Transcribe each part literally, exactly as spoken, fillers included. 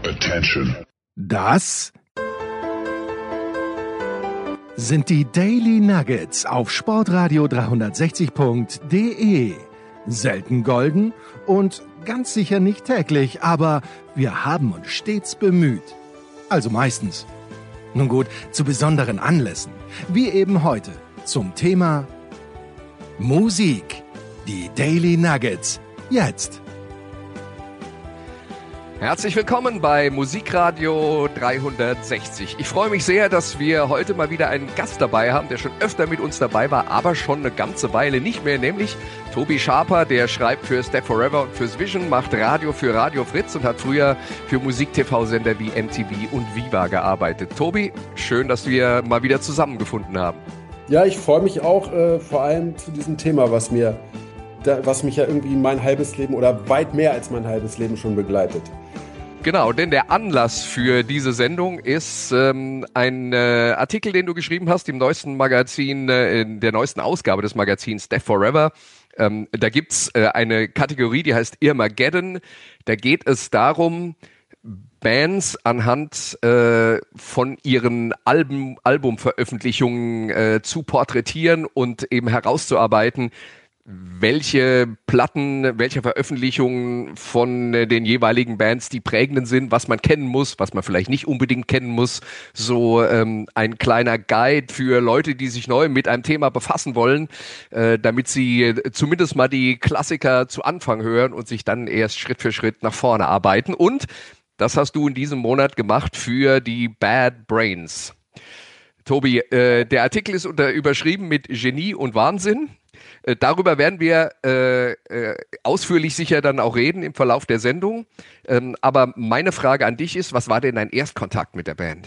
Attention. Das sind die Daily Nuggets auf Sportradio dreihundertsechzig Punkt de. Selten golden und ganz sicher nicht täglich, aber wir haben uns stets bemüht. Also meistens. Nun gut, zu besonderen Anlässen, wie eben heute zum Thema Musik. Die Daily Nuggets, jetzt. Herzlich willkommen bei Musikradio dreihundertsechzig. Ich freue mich sehr, dass wir heute mal wieder einen Gast dabei haben, der schon öfter mit uns dabei war, aber schon eine ganze Weile nicht mehr, nämlich Tobi Schaper, der schreibt für Step Forever und fürs Vision, macht Radio für Radio Fritz und hat früher für Musik-T V-Sender wie M T V und Viva gearbeitet. Tobi, schön, dass wir mal wieder zusammengefunden haben. Ja, ich freue mich auch äh, vor allem zu diesem Thema, was mir, da, was mich ja irgendwie mein halbes Leben oder weit mehr als mein halbes Leben schon begleitet. Genau, denn der Anlass für diese Sendung ist ähm, ein äh, Artikel, den du geschrieben hast im neuesten Magazin, äh, in der neuesten Ausgabe des Magazins Step Forever. Ähm, da gibt's äh, eine Kategorie, die heißt Irmageddon. Da geht es darum, Bands anhand äh, von ihren Alben, Albumveröffentlichungen äh, zu porträtieren und eben herauszuarbeiten, welche Platten, welche Veröffentlichungen von äh, den jeweiligen Bands die prägenden sind, was man kennen muss, was man vielleicht nicht unbedingt kennen muss. So ähm, ein kleiner Guide für Leute, die sich neu mit einem Thema befassen wollen, äh, damit sie äh, zumindest mal die Klassiker zu Anfang hören und sich dann erst Schritt für Schritt nach vorne arbeiten. Und das hast du in diesem Monat gemacht für die Bad Brains. Tobi, äh, der Artikel ist unter, überschrieben mit Genie und Wahnsinn. Äh, darüber werden wir äh, äh, ausführlich sicher dann auch reden im Verlauf der Sendung. Ähm, aber meine Frage an dich ist, was war denn dein Erstkontakt mit der Band?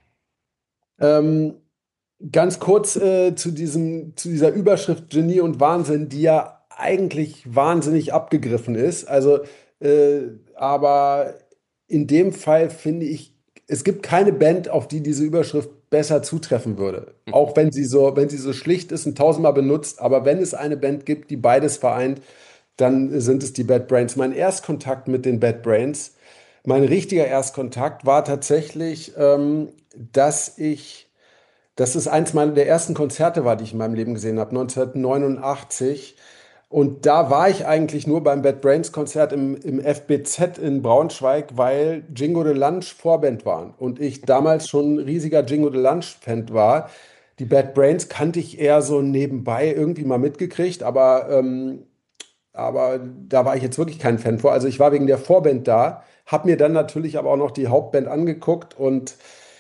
Ähm, ganz kurz äh, zu diesem, zu dieser Überschrift Genie und Wahnsinn, die ja eigentlich wahnsinnig abgegriffen ist. Also, äh, aber in dem Fall finde ich, es gibt keine Band, auf die diese Überschrift besser zutreffen würde. Auch wenn sie so, wenn sie so schlicht ist und tausendmal benutzt. Aber wenn es eine Band gibt, die beides vereint, dann sind es die Bad Brains. Mein Erstkontakt mit den Bad Brains, mein richtiger Erstkontakt war tatsächlich, ähm, dass ich, dass es eins meiner der ersten Konzerte war, die ich in meinem Leben gesehen habe, neunzehnhundertneunundachtzig. Und da war ich eigentlich nur beim Bad Brains Konzert im, im F B Z in Braunschweig, weil Jingo de Lunch Vorband waren. Und ich damals schon ein riesiger Jingo de Lunch Fan war. Die Bad Brains kannte ich eher so nebenbei irgendwie mal mitgekriegt, aber, ähm, aber da war ich jetzt wirklich kein Fan vor. Also ich war wegen der Vorband da, habe mir dann natürlich aber auch noch die Hauptband angeguckt. Und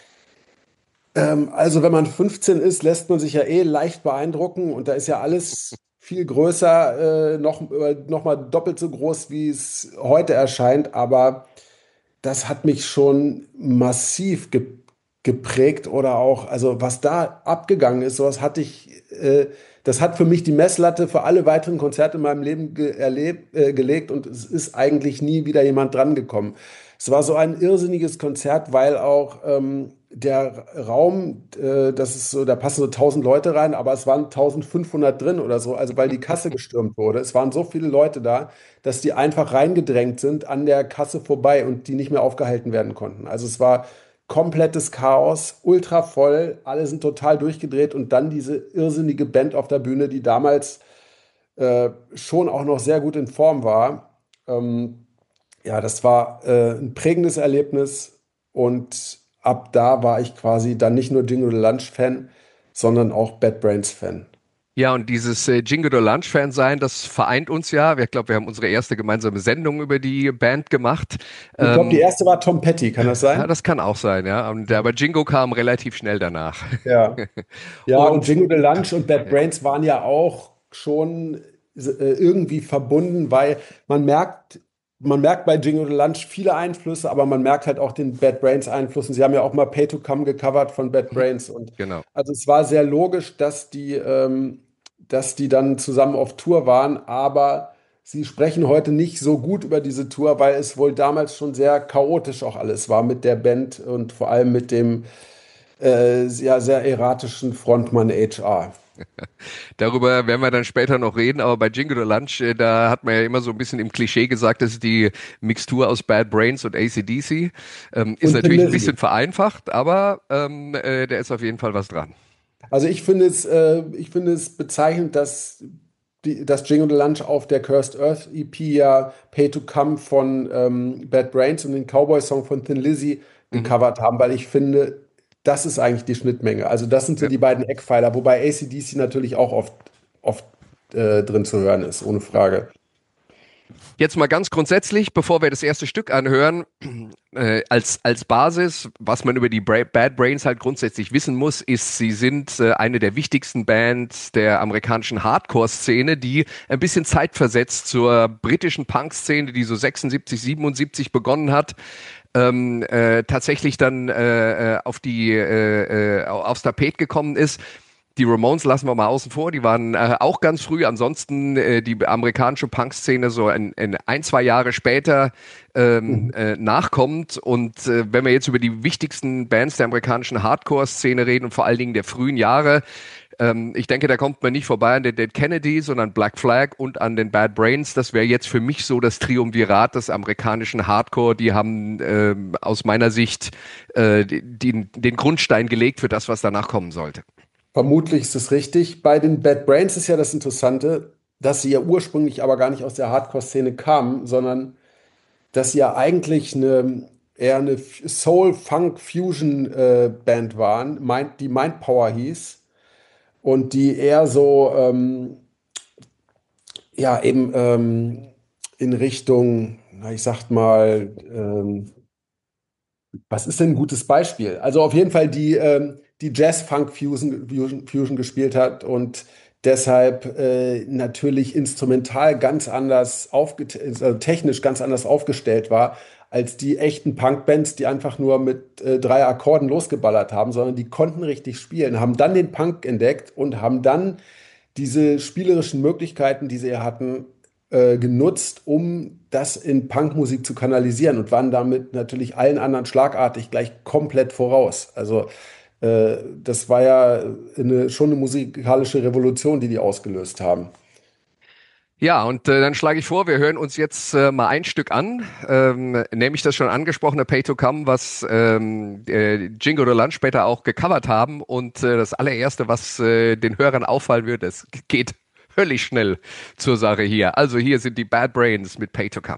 ähm, also wenn man fünfzehn ist, lässt man sich ja eh leicht beeindrucken. Und da ist ja alles viel größer, äh, noch, äh, noch mal doppelt so groß, wie es heute erscheint. Aber das hat mich schon massiv ge geprägt oder auch, also was da abgegangen ist, sowas hatte ich, äh, das hat für mich die Messlatte für alle weiteren Konzerte in meinem Leben ge erlebt, äh, gelegt und es ist eigentlich nie wieder jemand dran gekommen. Es war so ein irrsinniges Konzert, weil auch ähm, der Raum, äh, das ist so, da passen so tausend Leute rein, aber es waren eintausendfünfhundert drin oder so, also weil die Kasse gestürmt wurde. Es waren so viele Leute da, dass die einfach reingedrängt sind an der Kasse vorbei und die nicht mehr aufgehalten werden konnten. Also es war komplettes Chaos, ultra voll, alle sind total durchgedreht und dann diese irrsinnige Band auf der Bühne, die damals äh, schon auch noch sehr gut in Form war. Ähm, ja, das war äh, ein prägendes Erlebnis und ab da war ich quasi dann nicht nur Jingo de Lunch Fan, sondern auch Bad Brains Fan. Ja, und dieses äh, Jingo de Lunch Fan sein, das vereint uns ja. Ich glaube, wir haben unsere erste gemeinsame Sendung über die Band gemacht. Ich glaube, ähm, die erste war Tom Petty, kann das sein? Ja, das kann auch sein, ja. Und, aber Jingo kam relativ schnell danach. Ja, ja und, und Jingo de Lunch und Bad Brains waren ja auch schon äh, irgendwie verbunden, weil man merkt, Man merkt bei Jingo de Lunch viele Einflüsse, aber man merkt halt auch den Bad Brains Einflüssen. Sie haben ja auch mal Pay to Come gecovert von Bad Brains. Und genau. Also es war sehr logisch, dass die, ähm, dass die dann zusammen auf Tour waren, aber sie sprechen heute nicht so gut über diese Tour, weil es wohl damals schon sehr chaotisch auch alles war mit der Band und vor allem mit dem äh, ja, sehr erratischen Frontmann H R. Darüber werden wir dann später noch reden, aber bei Jingle the Lunch, äh, da hat man ja immer so ein bisschen im Klischee gesagt, das ist die Mixtur aus Bad Brains und A C D C. Ähm, ist Und natürlich ein Thin bisschen Lizzy. vereinfacht, aber ähm, äh, da ist auf jeden Fall was dran. Also ich finde es, äh, ich finde es bezeichnend, dass, die, dass Jingle the Lunch auf der Cursed Earth E P ja Pay to Come von ähm, Bad Brains und den Cowboy-Song von Thin Lizzy Mhm. gecovert haben, weil ich finde, das ist eigentlich die Schnittmenge. Also das sind so Ja. die beiden Eckpfeiler, wobei A C D C natürlich auch oft, oft äh, drin zu hören ist, ohne Frage. Jetzt mal ganz grundsätzlich, bevor wir das erste Stück anhören, äh, als, als Basis, was man über die Bra Bad Brains halt grundsätzlich wissen muss, ist, sie sind äh, eine der wichtigsten Bands der amerikanischen Hardcore-Szene, die ein bisschen zeitversetzt zur britischen Punk-Szene, die so sechsundsiebzig, siebenundsiebzig begonnen hat, ähm, äh, tatsächlich dann äh, äh, auf die, äh, äh, aufs Tapet gekommen ist. Die Ramones lassen wir mal außen vor, die waren äh, auch ganz früh. Ansonsten äh, die amerikanische Punk-Szene so ein, ein, ein, zwei Jahre später ähm, Mhm. äh, nachkommt. Und äh, wenn wir jetzt über die wichtigsten Bands der amerikanischen Hardcore-Szene reden und vor allen Dingen der frühen Jahre, ähm, ich denke, da kommt man nicht vorbei an den Dead Kennedys und an Black Flag und an den Bad Brains. Das wäre jetzt für mich so das Triumvirat des amerikanischen Hardcore. Die haben ähm, aus meiner Sicht äh, den, den Grundstein gelegt für das, was danach kommen sollte. Vermutlich ist es richtig. Bei den Bad Brains ist ja das Interessante, dass sie ja ursprünglich aber gar nicht aus der Hardcore-Szene kamen, sondern dass sie ja eigentlich eine eher eine Soul-Funk-Fusion-Band waren, Mind, die Mind Power hieß und die eher so ähm, ja eben ähm, in Richtung, na, ich sag mal, ähm, was ist denn ein gutes Beispiel? Also auf jeden Fall die, ähm, die Jazz-Funk-Fusion Fusion, Fusion gespielt hat und deshalb äh, natürlich instrumental ganz anders aufget also technisch ganz anders aufgestellt war als die echten Punk-Bands, die einfach nur mit äh, drei Akkorden losgeballert haben, sondern die konnten richtig spielen, haben dann den Punk entdeckt und haben dann diese spielerischen Möglichkeiten, die sie ja hatten, äh, genutzt, um das in Punkmusik zu kanalisieren und waren damit natürlich allen anderen schlagartig gleich komplett voraus. Also äh, das war ja eine, schon eine musikalische Revolution, die die ausgelöst haben. Ja, und äh, dann schlage ich vor, wir hören uns jetzt äh, mal ein Stück an, ähm, nämlich das schon angesprochene Pay to Come, was ähm, äh, Jingo the Lunch später auch gecovert haben. Und äh, das allererste, was äh, den Hörern auffallen wird, es geht völlig schnell zur Sache hier. Also hier sind die Bad Brains mit Pay to Come.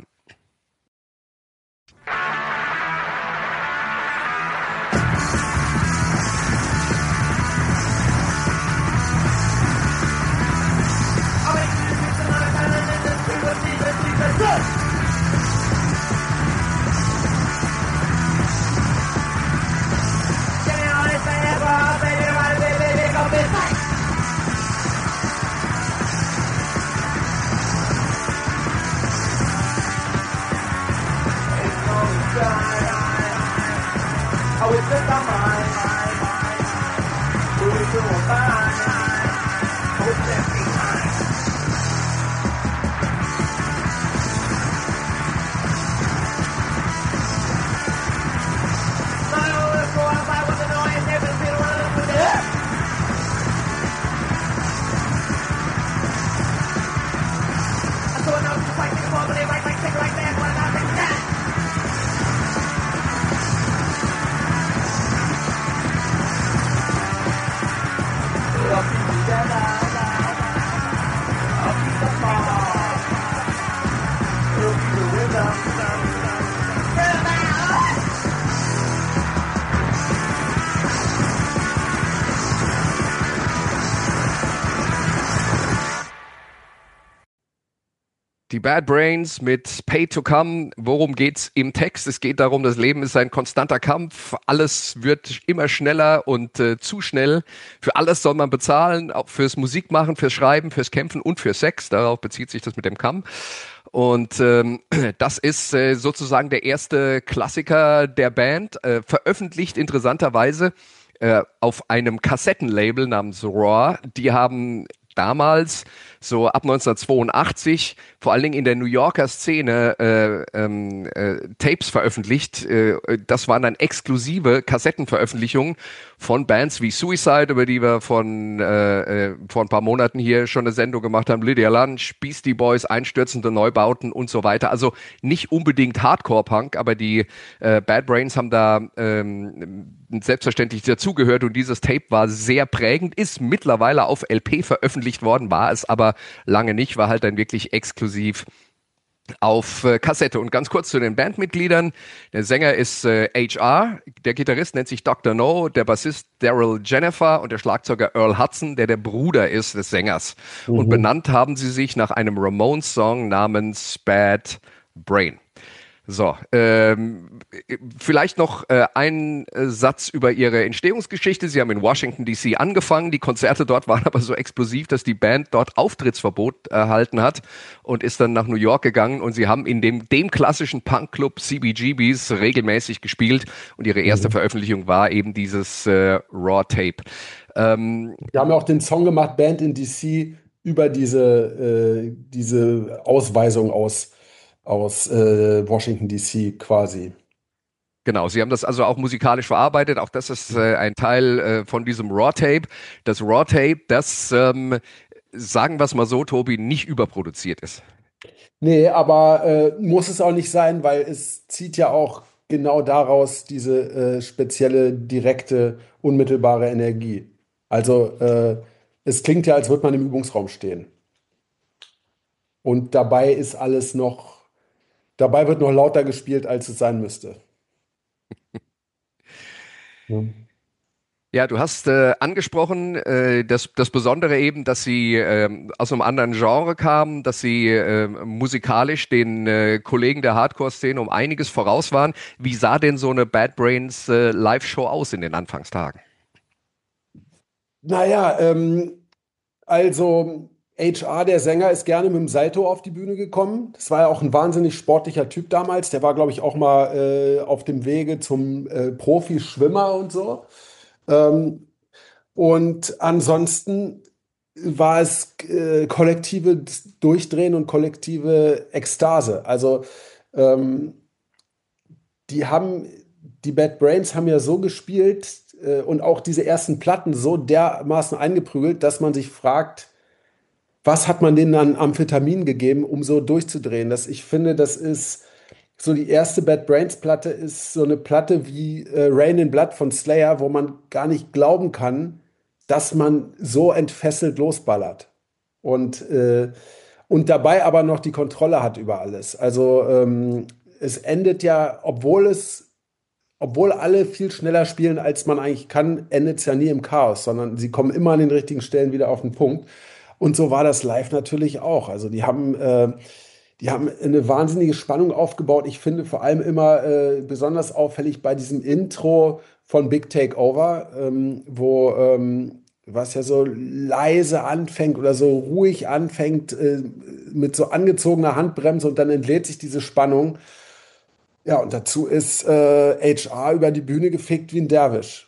Die Bad Brains mit Pay to Come. Worum geht's im Text? Es geht darum, das Leben ist ein konstanter Kampf. Alles wird immer schneller und äh, zu schnell. Für alles soll man bezahlen, auch fürs Musikmachen, fürs Schreiben, fürs Kämpfen und für Sex. Darauf bezieht sich das mit dem Come. Und ähm, das ist äh, sozusagen der erste Klassiker der Band, äh, veröffentlicht interessanterweise äh, auf einem Kassettenlabel namens Raw. Die haben damals so ab neunzehnhundertzweiundachtzig, vor allen Dingen in der New Yorker Szene, äh, ähm, äh, Tapes veröffentlicht. Äh, das waren dann exklusive Kassettenveröffentlichungen von Bands wie Suicide, über die wir von äh, äh, vor ein paar Monaten hier schon eine Sendung gemacht haben, Lydia Lunch, Beastie Boys, einstürzende Neubauten und so weiter. Also nicht unbedingt Hardcore-Punk, aber die äh, Bad Brains haben da ähm, selbstverständlich dazugehört und dieses Tape war sehr prägend, ist mittlerweile auf L P veröffentlicht worden, war es aber lange nicht, war halt dann wirklich exklusiv auf äh, Kassette. Und ganz kurz zu den Bandmitgliedern. Der Sänger ist äh, H R, der Gitarrist nennt sich Doktor No, der Bassist Daryl Jennifer und der Schlagzeuger Earl Hudson, der der Bruder ist des Sängers. Mhm. Und benannt haben sie sich nach einem Ramones-Song namens Bad Brain. So, ähm, vielleicht noch äh, ein äh, Satz über ihre Entstehungsgeschichte. Sie haben in Washington D C angefangen. Die Konzerte dort waren aber so explosiv, dass die Band dort Auftrittsverbot erhalten hat und ist dann nach New York gegangen. Und sie haben in dem, dem klassischen Punkclub C B G Bs regelmäßig gespielt. Und ihre erste mhm. Veröffentlichung war eben dieses äh, Raw Tape. Ähm, Wir haben ja auch den Song gemacht, Band in D C, über diese, äh, diese Ausweisung aus aus äh, Washington D C quasi. Genau, sie haben das also auch musikalisch verarbeitet. Auch das ist äh, ein Teil äh, von diesem Raw-Tape. Das Raw-Tape, das, ähm, sagen wir es mal so, Tobi, nicht überproduziert ist. Nee, aber äh, muss es auch nicht sein, weil es zieht ja auch genau daraus diese äh, spezielle, direkte, unmittelbare Energie. Also äh, es klingt ja, als würde man im Übungsraum stehen. Und dabei ist alles noch Dabei wird noch lauter gespielt, als es sein müsste. Ja. Ja, du hast äh, angesprochen, äh, das, das Besondere eben, dass sie äh, aus einem anderen Genre kamen, dass sie äh, musikalisch den äh, Kollegen der Hardcore-Szene um einiges voraus waren. Wie sah denn so eine Bad Brains äh, Live-Show aus in den Anfangstagen? Naja, ähm, also H R, der Sänger, ist gerne mit dem Salto auf die Bühne gekommen. Das war ja auch ein wahnsinnig sportlicher Typ damals. Der war, glaube ich, auch mal äh, auf dem Wege zum äh, Profischwimmer und so. Ähm, und ansonsten war es äh, kollektive Durchdrehen und kollektive Ekstase. Also ähm, die haben, die Bad Brains haben ja so gespielt äh, und auch diese ersten Platten so dermaßen eingeprügelt, dass man sich fragt, was hat man denen an Amphetamin gegeben, um so durchzudrehen? Das, ich finde, das ist so die erste Bad Brains Platte ist so eine Platte wie äh, Rain in Blood von Slayer, wo man gar nicht glauben kann, dass man so entfesselt losballert. Und, äh, und dabei aber noch die Kontrolle hat über alles. Also ähm, es endet ja, obwohl es, obwohl alle viel schneller spielen, als man eigentlich kann, endet es ja nie im Chaos, sondern sie kommen immer an den richtigen Stellen wieder auf den Punkt. Und so war das live natürlich auch. Also die haben, äh, die haben eine wahnsinnige Spannung aufgebaut. Ich finde vor allem immer äh, besonders auffällig bei diesem Intro von Big Takeover, ähm, wo ähm, was ja so leise anfängt oder so ruhig anfängt äh, mit so angezogener Handbremse und dann entlädt sich diese Spannung. Ja, und dazu ist äh, H R über die Bühne gefegt wie ein Derwisch.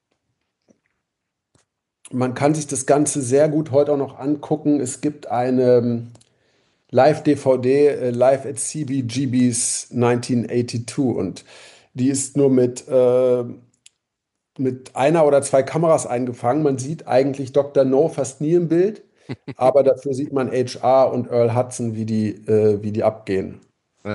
Man kann sich das Ganze sehr gut heute auch noch angucken. Es gibt eine Live-D V D, äh, Live at C B G Bs neunzehnhundertzweiundachtzig und die ist nur mit, äh, mit einer oder zwei Kameras eingefangen. Man sieht eigentlich Doktor No fast nie im Bild, aber dafür sieht man H R und Earl Hudson, wie die, äh, wie die abgehen. Ja.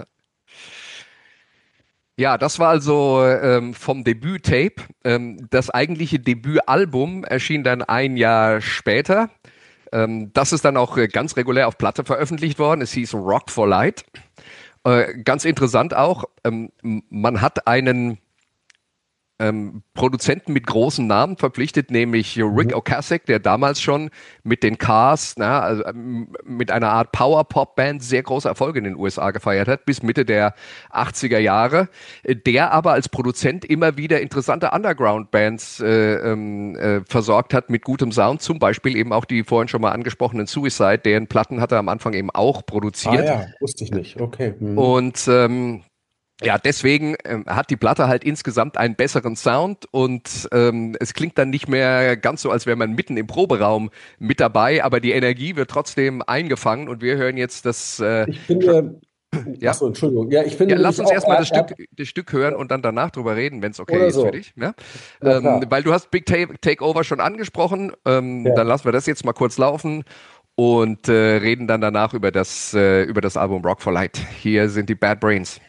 Ja, das war also ähm, vom Debüt-Tape. Ähm, das eigentliche Debütalbum erschien dann ein Jahr später. Ähm, das ist dann auch äh, ganz regulär auf Platte veröffentlicht worden. Es hieß Rock for Light. Äh, ganz interessant auch, ähm, man hat einen ähm, Produzenten mit großen Namen verpflichtet, nämlich Rick Ocasek, der damals schon mit den Cars, na, also, ähm, mit einer Art Power-Pop-Band sehr große Erfolge in den U S A gefeiert hat, bis Mitte der achtziger Jahre, der aber als Produzent immer wieder interessante Underground-Bands äh, äh, versorgt hat mit gutem Sound, zum Beispiel eben auch die vorhin schon mal angesprochenen Suicide, deren Platten hat er am Anfang eben auch produziert. Ah ja, wusste ich nicht, okay. Mhm. Und ähm, Ja, deswegen ähm, hat die Platte halt insgesamt einen besseren Sound und ähm, es klingt dann nicht mehr ganz so, als wäre man mitten im Proberaum mit dabei, aber die Energie wird trotzdem eingefangen und wir hören jetzt das, äh, Ich finde, ja, achso, Entschuldigung, ja, ich finde ja, lass nämlich uns auch, erstmal er, das Stück, er, das Stück hören und dann danach drüber reden, wenn es okay oder ist für so, dich, ja? na Ähm, klar. weil du hast Big Ta Takeover schon angesprochen, ähm, dann Ja. lassen wir das jetzt mal kurz laufen und äh, reden dann danach über das, äh, über das Album Rock for Light. Hier sind die Bad Brains.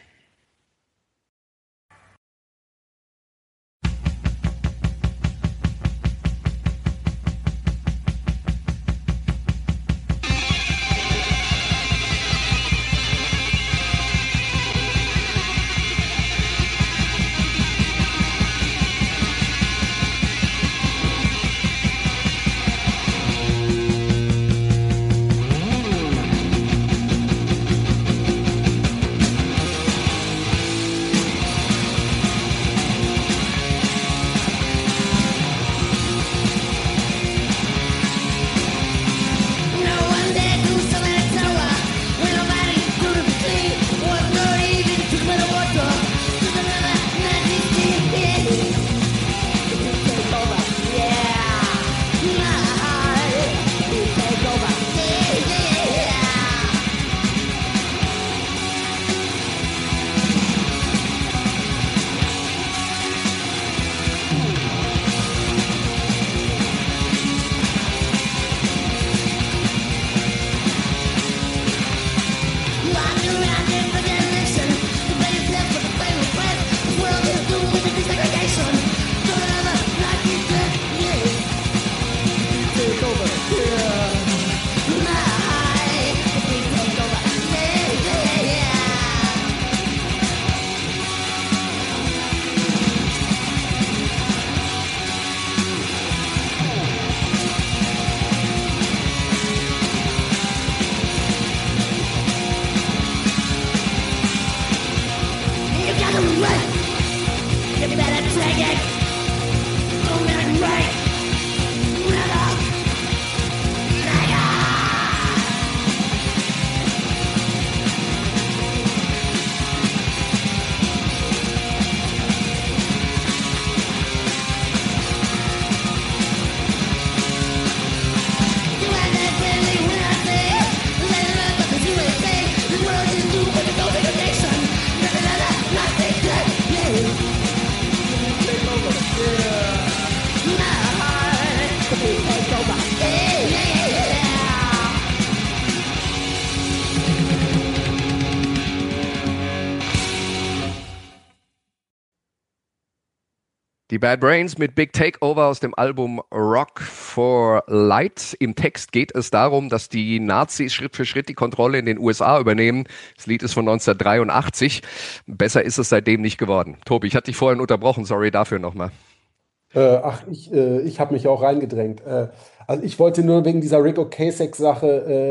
Die Bad Brains mit Big Takeover aus dem Album Rock for Light. Im Text geht es darum, dass die Nazis Schritt für Schritt die Kontrolle in den U S A übernehmen. Das Lied ist von neunzehnhundertdreiundachtzig. Besser ist es seitdem nicht geworden. Tobi, ich hatte dich vorhin unterbrochen. Sorry dafür nochmal. Äh, ach, ich, äh, ich habe mich auch reingedrängt. Äh, also ich wollte nur wegen dieser Rick Ocasek-Sache,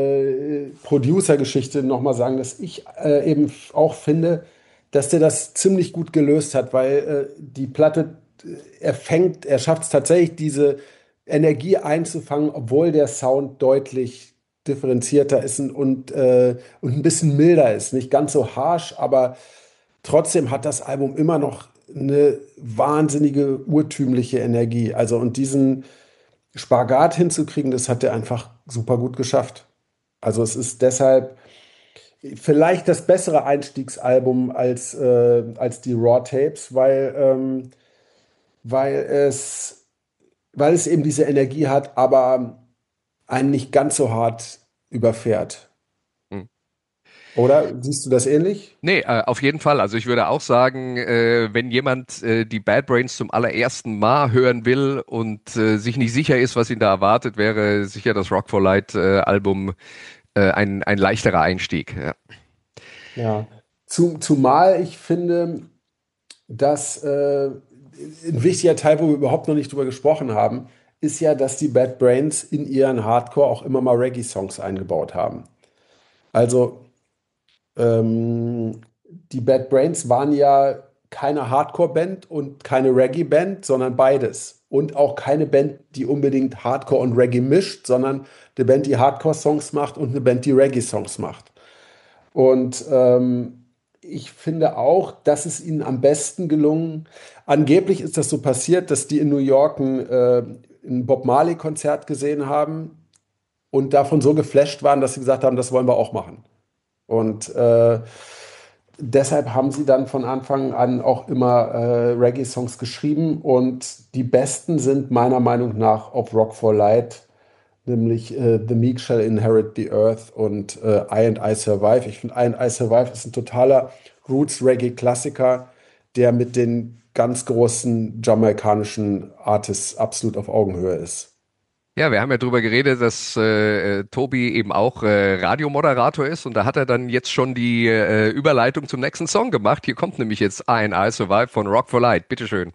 äh, Producer-Geschichte nochmal sagen, dass ich äh, eben auch finde, dass der das ziemlich gut gelöst hat, weil äh, die Platte, äh, er fängt, er schafft es tatsächlich, diese Energie einzufangen, obwohl der Sound deutlich differenzierter ist und, und, äh, und ein bisschen milder ist. Nicht ganz so harsh, aber trotzdem hat das Album immer noch eine wahnsinnige urtümliche Energie. Also und diesen Spagat hinzukriegen, das hat er einfach super gut geschafft. Also es ist deshalb vielleicht das bessere Einstiegsalbum als, äh, als die Raw Tapes, weil, ähm, weil es, weil es eben diese Energie hat, aber einen nicht ganz so hart überfährt. Hm. Oder siehst du das ähnlich? Nee, äh, auf jeden Fall. Also ich würde auch sagen, äh, wenn jemand äh, die Bad Brains zum allerersten Mal hören will und äh, sich nicht sicher ist, was ihn da erwartet, wäre sicher das Rock for Light äh, Album äh, ein, ein leichterer Einstieg. Ja. Ja. Zum, zumal ich finde, dass äh, ein wichtiger Teil, wo wir überhaupt noch nicht drüber gesprochen haben, ist ja, dass die Bad Brains in ihren Hardcore auch immer mal Reggae-Songs eingebaut haben. Also ähm, die Bad Brains waren ja keine Hardcore-Band und keine Reggae-Band, sondern beides. Und auch keine Band, die unbedingt Hardcore und Reggae mischt, sondern eine Band, die Hardcore-Songs macht und eine Band, die Reggae-Songs macht. Und ähm, ich finde auch, das ist ihnen am besten gelungen. Angeblich ist das so passiert, dass die in New York ein, äh, ein Bob Marley-Konzert gesehen haben und davon so geflasht waren, dass sie gesagt haben, das wollen wir auch machen. Und äh, deshalb haben sie dann von Anfang an auch immer äh, Reggae-Songs geschrieben und die besten sind meiner Meinung nach auf Rock for Light, nämlich äh, The Meek Shall Inherit the Earth und äh, I and I Survive. Ich finde, I and I Survive ist ein totaler Roots-Reggae-Klassiker, der mit den ganz großen jamaikanischen Artists absolut auf Augenhöhe ist. Ja, wir haben ja drüber geredet, dass äh, Tobi eben auch äh, Radiomoderator ist und da hat er dann jetzt schon die äh, Überleitung zum nächsten Song gemacht. Hier kommt nämlich jetzt I and I Survive von Rock for Light. Bitteschön.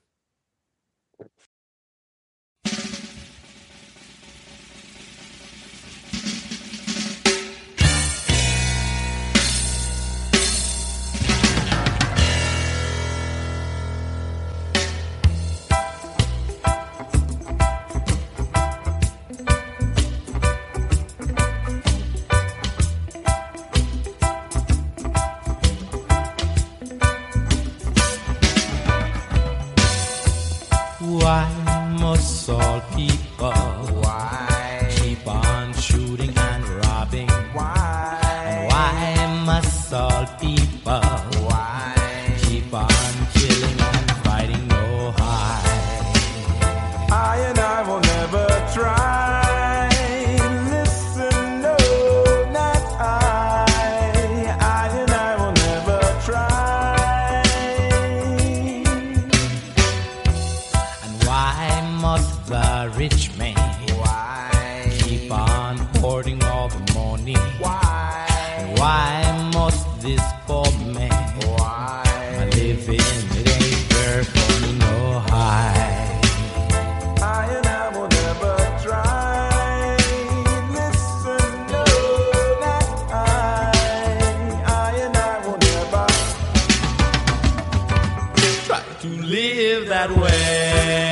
Why must all people why keep on shooting and robbing? Why? And why must all people why keep on killing and fighting no high? I and I will never try. Listen, no, not I. I and I will never try. Why must the rich man why keep on hoarding all the money? Why? And why must this poor man why live in it ain't fair for me no high? I and I will never try. Listen, no, not I. I and I will never try to live that way.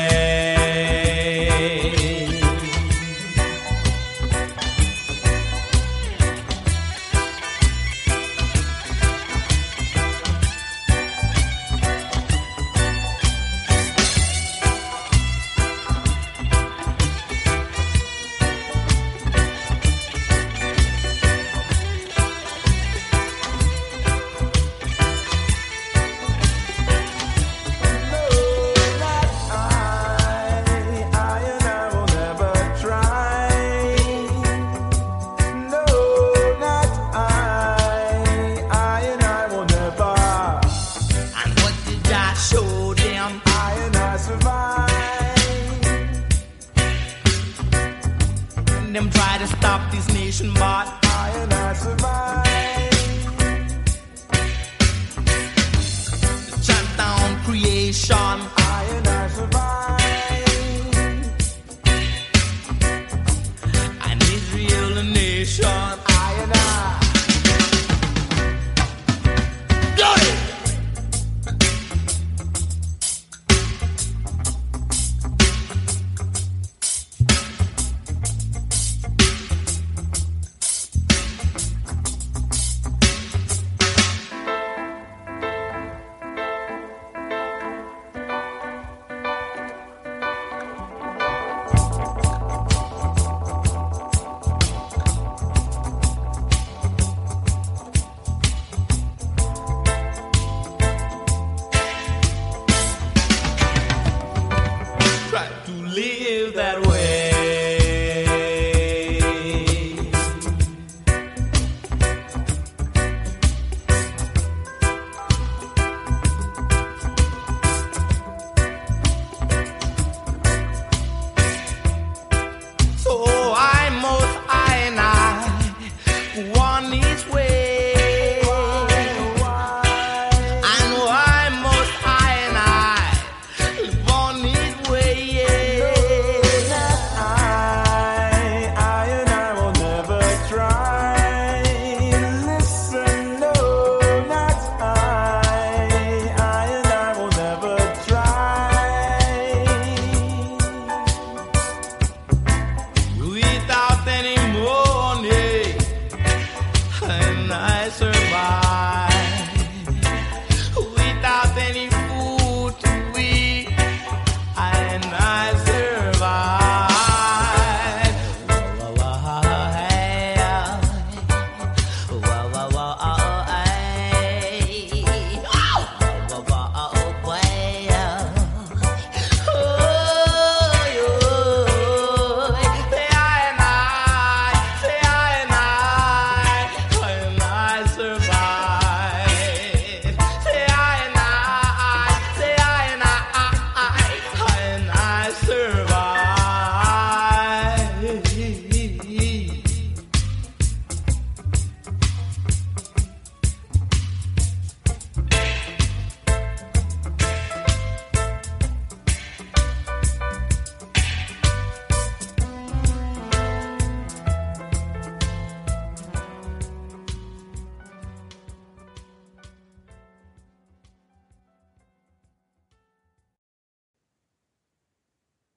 Them try to stop this nation, but I and I survive. The chant down creation, I and I survive. An Israel a nation, I and I. Got it!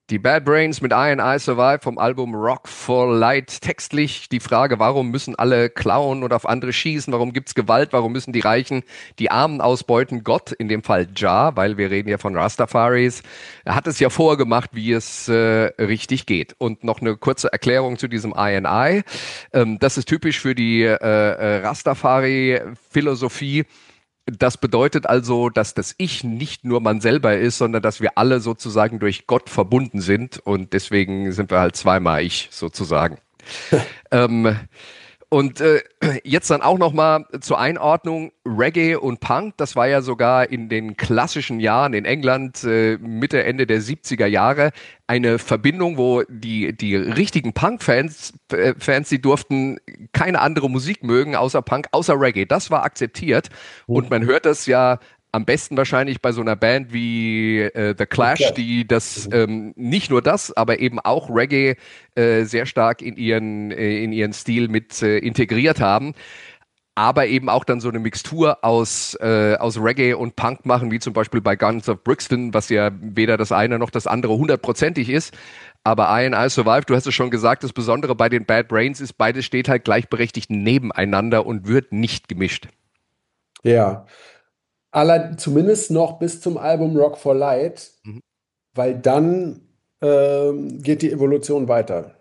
Die Bad Brains mit I and I Survive vom Album Rock for Light. Textlich die Frage, warum müssen alle klauen und auf andere schießen? Warum gibt's Gewalt? Warum müssen die Reichen die Armen ausbeuten? Gott, in dem Fall Jah, weil wir reden ja von Rastafaris, er hat es ja vorgemacht, wie es äh, richtig geht. Und noch eine kurze Erklärung zu diesem I and I. Ähm, das ist typisch für die äh, äh, Rastafari-Philosophie. Das bedeutet also, dass das Ich nicht nur man selber ist, sondern dass wir alle sozusagen durch Gott verbunden sind und deswegen sind wir halt zweimal Ich sozusagen. ähm, und äh, jetzt dann auch nochmal zur Einordnung Reggae und Punk, das war ja sogar in den klassischen Jahren in England äh, Mitte, Ende der siebziger Jahre eine Verbindung, wo die, die richtigen Punk-Fans, äh, Fans, die durften keine andere Musik mögen, außer Punk, außer Reggae. Das war akzeptiert und man hört das ja am besten wahrscheinlich bei so einer Band wie äh, The Clash, die das ähm, nicht nur das, aber eben auch Reggae äh, sehr stark in ihren äh, in ihren Stil mit äh, integriert haben, aber eben auch dann so eine Mixtur aus äh, aus Reggae und Punk machen, wie zum Beispiel bei Guns of Brixton, was ja weder das eine noch das andere hundertprozentig ist. Aber I and I Survive, du hast es schon gesagt, das Besondere bei den Bad Brains ist, beides steht halt gleichberechtigt nebeneinander und wird nicht gemischt. Ja. Aller, zumindest noch bis zum Album Rock for Light, mhm. weil dann ähm, geht die Evolution weiter.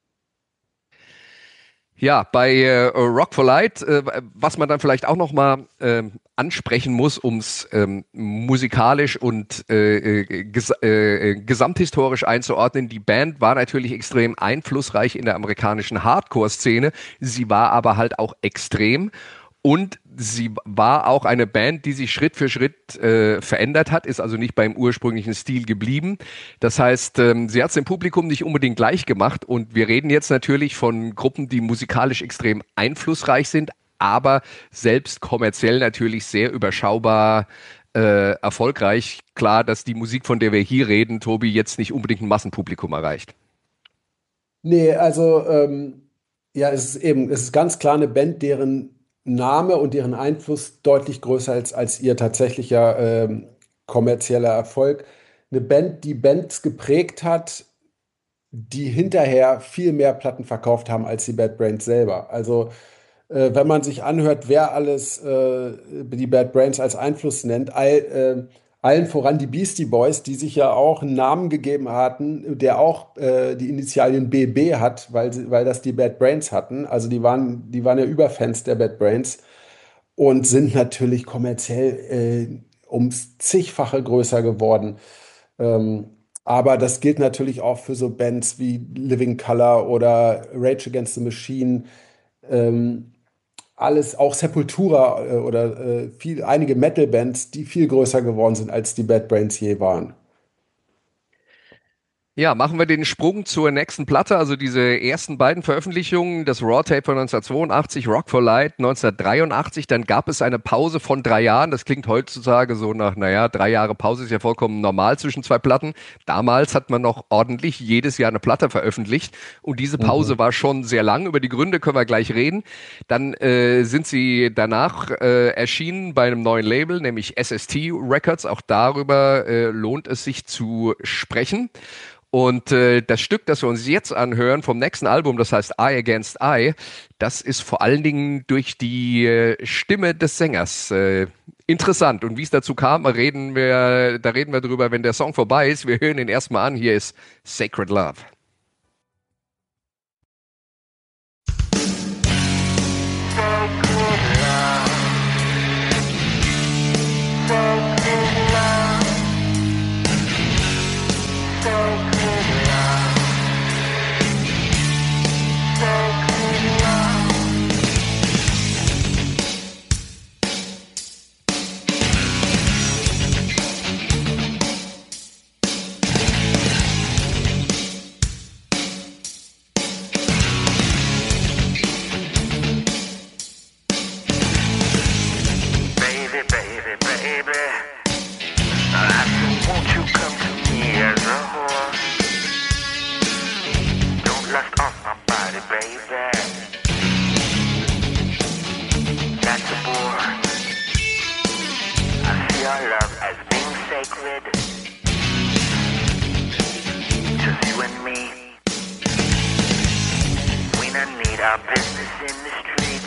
Ja, bei äh, Rock for Light, äh, was man dann vielleicht auch noch mal äh, ansprechen muss, um es ähm, musikalisch und äh, ges äh, gesamthistorisch einzuordnen, die Band war natürlich extrem einflussreich in der amerikanischen Hardcore-Szene, sie war aber halt auch extrem. Und sie war auch eine Band, die sich Schritt für Schritt äh, verändert hat, ist also nicht beim ursprünglichen Stil geblieben. Das heißt, ähm, sie hat es dem Publikum nicht unbedingt gleich gemacht. Und wir reden jetzt natürlich von Gruppen, die musikalisch extrem einflussreich sind, aber selbst kommerziell natürlich sehr überschaubar äh, erfolgreich. Klar, dass die Musik, von der wir hier reden, Tobi, jetzt nicht unbedingt ein Massenpublikum erreicht. Nee, also ähm, ja, es ist eben, es ist ganz klar eine Band, deren Name und deren Einfluss deutlich größer als, als ihr tatsächlicher ähm, kommerzieller Erfolg. Eine Band, die Bands geprägt hat, die hinterher viel mehr Platten verkauft haben als die Bad Brains selber. Also äh, wenn man sich anhört, wer alles äh, die Bad Brains als Einfluss nennt, all, äh, allen voran die Beastie Boys, die sich ja auch einen Namen gegeben hatten, der auch äh, die Initialien B B hat, weil, sie, weil das die Bad Brains hatten. Also die waren, die waren ja Überfans der Bad Brains und sind natürlich kommerziell äh, ums zigfache größer geworden. Ähm, aber das gilt natürlich auch für so Bands wie Living Colour oder Rage Against the Machine. Ähm, Alles, auch Sepultura äh, oder äh, viel, einige Metal-Bands, die viel größer geworden sind, als die Bad Brains je waren. Ja, machen wir den Sprung zur nächsten Platte, also diese ersten beiden Veröffentlichungen, das Raw Tape von neunzehnhundertzweiundachtzig, Rock for Light neunzehnhundertdreiundachtzig, dann gab es eine Pause von drei Jahren, das klingt heutzutage so nach, naja, drei Jahre Pause ist ja vollkommen normal zwischen zwei Platten. Damals hat man noch ordentlich jedes Jahr eine Platte veröffentlicht und diese Pause mhm. war schon sehr lang, über die Gründe können wir gleich reden. Dann äh, sind sie danach äh, erschienen bei einem neuen Label, nämlich S S T Records, auch darüber äh, lohnt es sich zu sprechen. Und äh, das Stück, das wir uns jetzt anhören vom nächsten Album, das heißt Eye Against Eye, das ist vor allen Dingen durch die äh, Stimme des Sängers äh, interessant. Und wie es dazu kam, reden wir, da reden wir drüber, wenn der Song vorbei ist. Wir hören ihn erstmal an. Hier ist Sacred Love. and me. We don't need our business in the streets.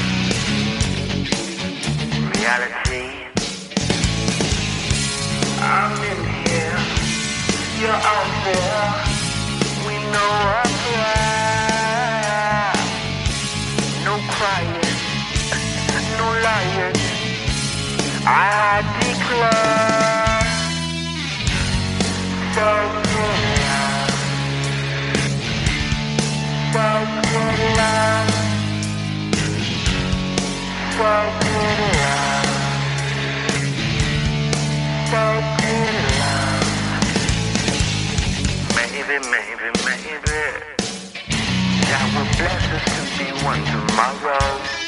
Reality. I'm in here, you're out there. We know our pride. No crying, no lying. I declare sacred love, sacred love, sacred love, sacred love. Maybe, maybe, maybe God will bless us to be one tomorrow.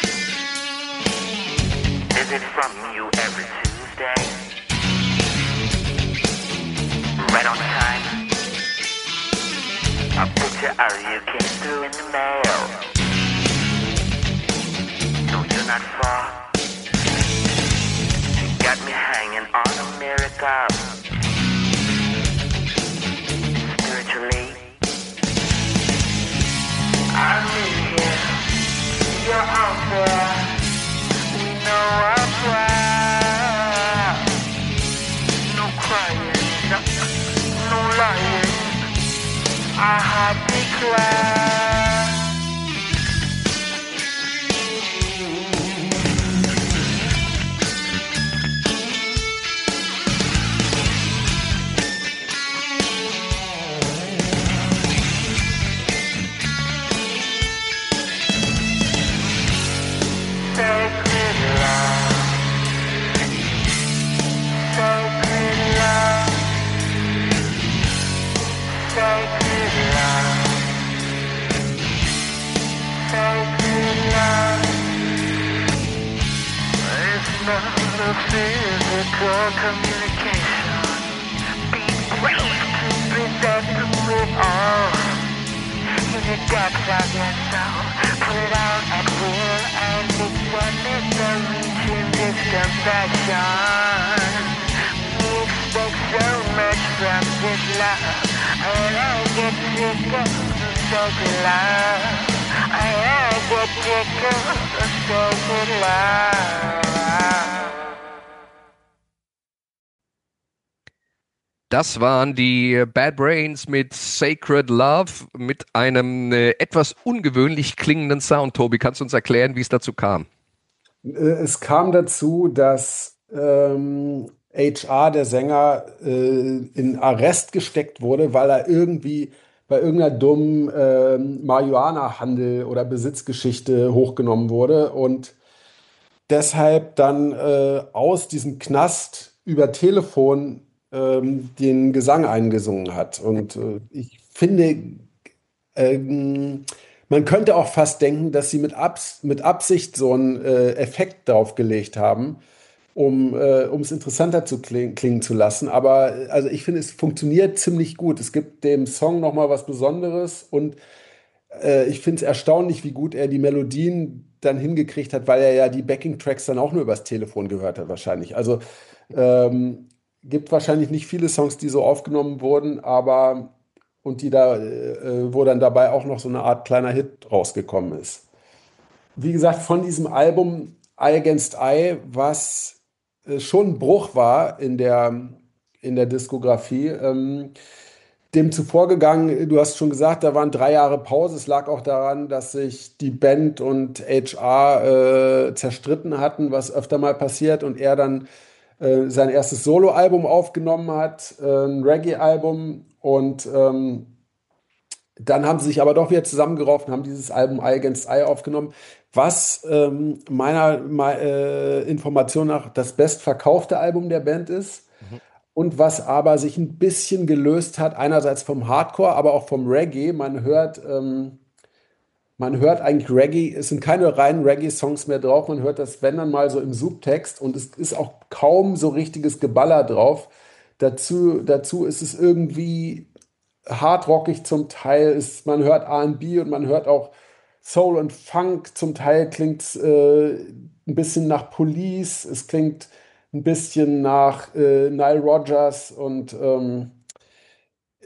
Visit from you every Tuesday. Right on time. A picture of you came through in the mail. No, you're not far. You got me hanging on a miracle. Spiritually, I'm in here. You're out there. We know our pride. No crying, no, no lying. I have declared. Sacred love, sacred love, sacred love, sacred love. It's not a physical communication. Be brave to present it all. In the depths of your soul, put it out at will, and it's one is the reaching this compassion. We expect so much from this love, and I get sick of the sacred love. I get sick of the sacred love. Das waren die Bad Brains mit Sacred Love mit einem äh, etwas ungewöhnlich klingenden Sound. Tobi, kannst du uns erklären, wie es dazu kam? Es kam dazu, dass ähm, H R, der Sänger, äh, in Arrest gesteckt wurde, weil er irgendwie bei irgendeiner dummen äh, Marihuana-Handel oder Besitzgeschichte hochgenommen wurde und deshalb dann äh, aus diesem Knast über Telefon ähm, den Gesang eingesungen hat. Und äh, ich finde, ähm, man könnte auch fast denken, dass sie mit, Abs mit Absicht so einen äh, Effekt draufgelegt haben, um äh, um es interessanter zu kling klingen zu lassen. Aber äh, also ich finde, es funktioniert ziemlich gut. Es gibt dem Song noch mal was Besonderes und äh, ich finde es erstaunlich, wie gut er die Melodien dann hingekriegt hat, weil er ja die Backing-Tracks dann auch nur übers Telefon gehört hat wahrscheinlich. Also ähm, gibt wahrscheinlich nicht viele Songs, die so aufgenommen wurden, aber und die da, äh, wo dann dabei auch noch so eine Art kleiner Hit rausgekommen ist. Wie gesagt, von diesem Album Eye Against Eye, was äh, schon ein Bruch war in der, in der Diskografie, ähm, dem zuvorgegangen, du hast schon gesagt, da waren drei Jahre Pause. Es lag auch daran, dass sich die Band und H R äh, zerstritten hatten, was öfter mal passiert und er dann äh, sein erstes Soloalbum aufgenommen hat, äh, ein Reggae-Album und ähm, dann haben sie sich aber doch wieder zusammengerauft und haben dieses Album Eye Against Eye aufgenommen, was ähm, meiner me äh, Information nach das bestverkaufte Album der Band ist. Mhm. Und was aber sich ein bisschen gelöst hat, einerseits vom Hardcore, aber auch vom Reggae. Man hört, ähm, man hört eigentlich Reggae, es sind keine reinen Reggae-Songs mehr drauf, man hört das, wenn dann mal so im Subtext und es ist auch kaum so richtiges Geballer drauf. Dazu, dazu ist es irgendwie hardrockig zum Teil, ist, man hört R and B und man hört auch Soul und Funk. Zum Teil klingt es äh, ein bisschen nach Police, es klingt ein bisschen nach äh, Nile Rodgers und ähm,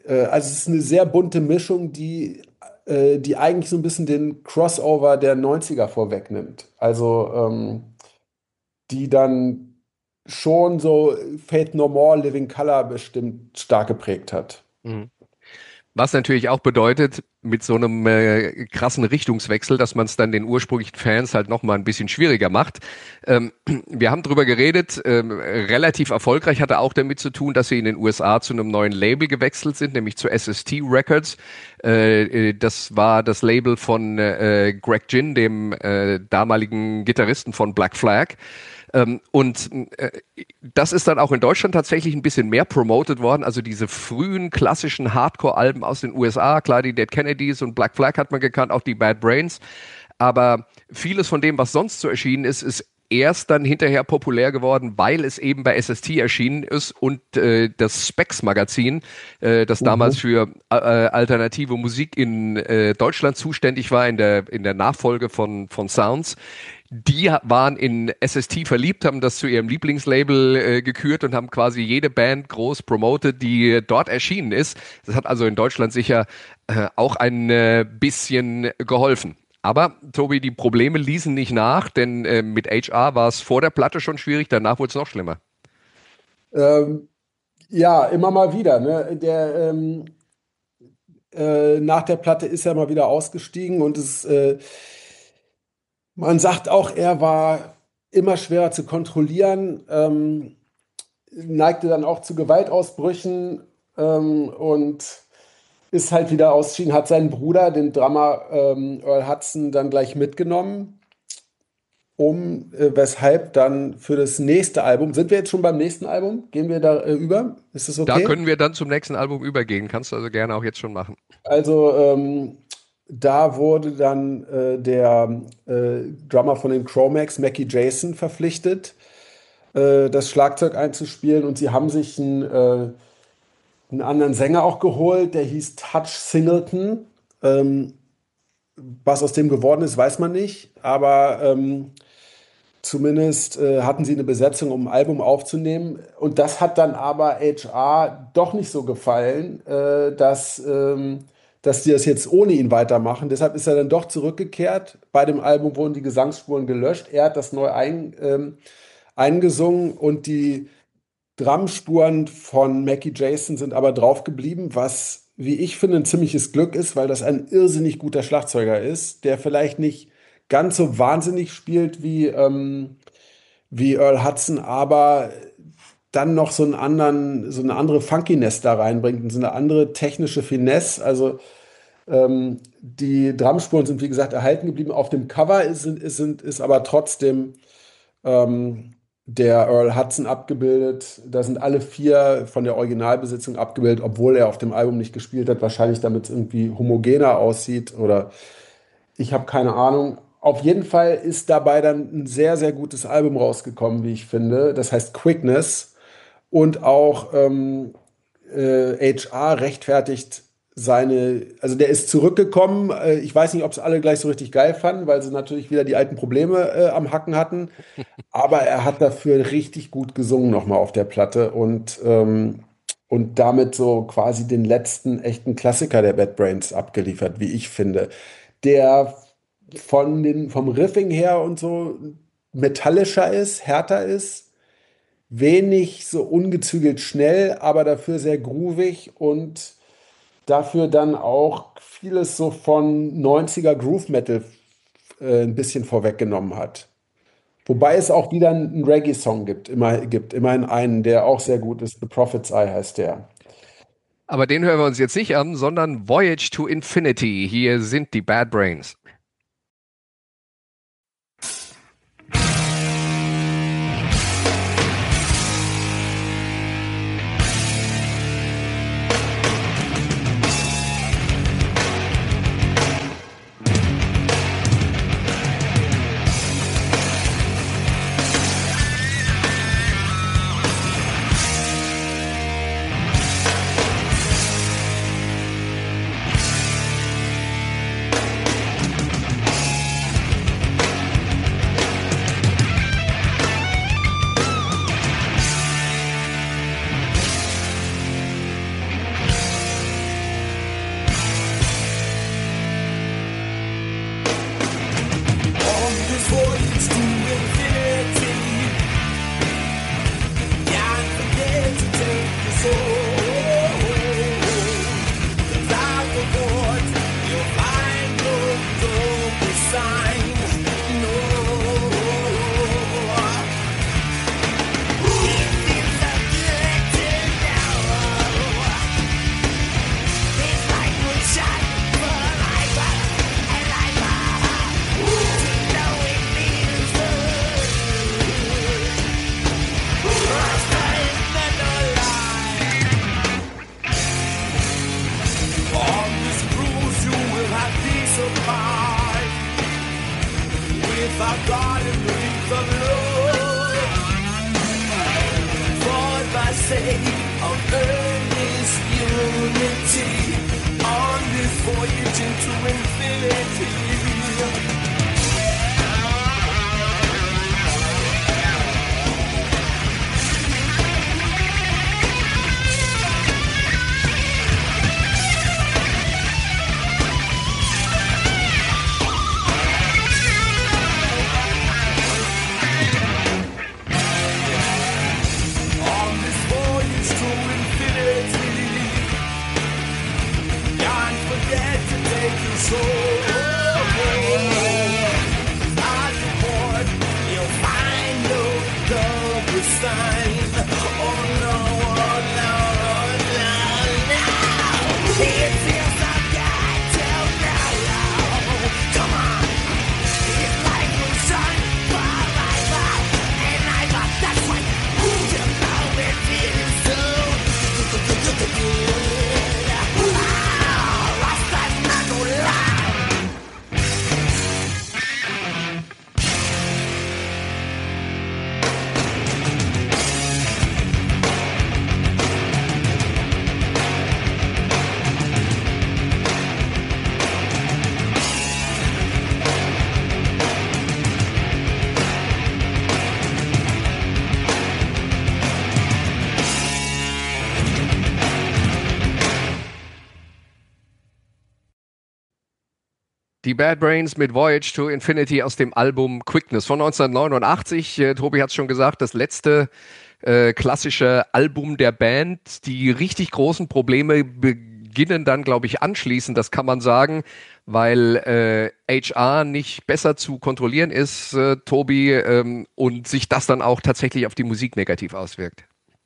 äh, also es ist eine sehr bunte Mischung, die, äh, die eigentlich so ein bisschen den Crossover der neunziger vorwegnimmt. Also ähm, die dann schon so Faith No More, Living Colour bestimmt stark geprägt hat. Mhm. Was natürlich auch bedeutet, mit so einem äh, krassen Richtungswechsel, dass man es dann den ursprünglichen Fans halt nochmal ein bisschen schwieriger macht. Ähm, wir haben drüber geredet, ähm, relativ erfolgreich hatte auch damit zu tun, dass sie in den U S A zu einem neuen Label gewechselt sind, nämlich zu S S T Records. Äh, das war das Label von äh, Greg Ginn, dem äh, damaligen Gitarristen von Black Flag. Ähm, und äh, das ist dann auch in Deutschland tatsächlich ein bisschen mehr promoted worden. Also diese frühen klassischen Hardcore-Alben aus den U S A, klar, die Dead Kennedys und Black Flag hat man gekannt, auch die Bad Brains. Aber vieles von dem, was sonst so erschienen ist, ist erst dann hinterher populär geworden, weil es eben bei S S T erschienen ist und äh, das Specs-Magazin, äh, das mhm. damals für äh, alternative Musik in äh, Deutschland zuständig war, in der, in der Nachfolge von, von Sounds, die waren in S S T verliebt, haben das zu ihrem Lieblingslabel äh, gekürt und haben quasi jede Band groß promotet, die dort erschienen ist. Das hat also in Deutschland sicher äh, auch ein äh, bisschen geholfen. Aber, Tobi, die Probleme ließen nicht nach, denn äh, mit H R war es vor der Platte schon schwierig, danach wurde es noch schlimmer. Ähm, ja, immer mal wieder. Ne? Der, ähm, äh, nach der Platte ist er mal wieder ausgestiegen und es äh, man sagt auch, er war immer schwerer zu kontrollieren, ähm, neigte dann auch zu Gewaltausbrüchen ähm, und ist halt wieder ausgeschieden, hat seinen Bruder, den Drummer ähm, Earl Hudson, dann gleich mitgenommen, um äh, weshalb dann für das nächste Album, sind wir jetzt schon beim nächsten Album? Gehen wir da äh, über? Ist das okay? Da können wir dann zum nächsten Album übergehen, kannst du also gerne auch jetzt schon machen. Also ähm, da wurde dann äh, der äh, Drummer von den Chromax, Mackie Jason, verpflichtet, äh, das Schlagzeug einzuspielen. Und sie haben sich einen, äh, einen anderen Sänger auch geholt, der hieß Touch Singleton. Ähm, was aus dem geworden ist, weiß man nicht. Aber ähm, zumindest äh, hatten sie eine Besetzung, um ein Album aufzunehmen. Und das hat dann aber H R doch nicht so gefallen, äh, dass... Ähm, dass die das jetzt ohne ihn weitermachen. Deshalb ist er dann doch zurückgekehrt. Bei dem Album wurden die Gesangsspuren gelöscht. Er hat das neu ein, ähm, eingesungen und die Drumspuren von Mackie Jason sind aber drauf geblieben, was, wie ich finde, ein ziemliches Glück ist, weil das ein irrsinnig guter Schlagzeuger ist, der vielleicht nicht ganz so wahnsinnig spielt wie, ähm, wie Earl Hudson, aber dann noch so einen anderen, so eine andere Funkiness da reinbringt und so eine andere technische Finesse. Also ähm, die Drumspuren sind, wie gesagt, erhalten geblieben. Auf dem Cover ist, ist, ist aber trotzdem ähm, der Earl Hudson abgebildet. Da sind alle vier von der Originalbesitzung abgebildet, obwohl er auf dem Album nicht gespielt hat. Wahrscheinlich, damit es irgendwie homogener aussieht oder ich habe keine Ahnung. Auf jeden Fall ist dabei dann ein sehr, sehr gutes Album rausgekommen, wie ich finde. Das heißt Quickness. Und auch ähm, äh, H R rechtfertigt seine, also der ist zurückgekommen. Äh, ich weiß nicht, ob es alle gleich so richtig geil fanden, weil sie natürlich wieder die alten Probleme äh, am Hacken hatten. Aber er hat dafür richtig gut gesungen nochmal auf der Platte und, ähm, und damit so quasi den letzten echten Klassiker der Bad Brains abgeliefert, wie ich finde. Der von den, vom Riffing her und so metallischer ist, härter ist. Wenig so ungezügelt schnell, aber dafür sehr groovig und dafür dann auch vieles so von neunziger Groove Metal äh, ein bisschen vorweggenommen hat. Wobei es auch wieder einen Reggae-Song gibt, immer, gibt, immerhin einen, der auch sehr gut ist. The Prophet's Eye heißt der. Aber den hören wir uns jetzt nicht an, sondern Voyage to Infinity. Hier sind die Bad Brains. voyage into infinity. Die Bad Brains mit Voyage to Infinity aus dem Album Quickness von neunzehnhundertneunundachtzig. Äh, Tobi hat es schon gesagt, das letzte äh, klassische Album der Band. Die richtig großen Probleme beginnen dann, glaube ich, anschließend, das kann man sagen, weil äh, H R nicht besser zu kontrollieren ist, äh, Tobi, ähm, und sich das dann auch tatsächlich auf die Musik negativ auswirkt.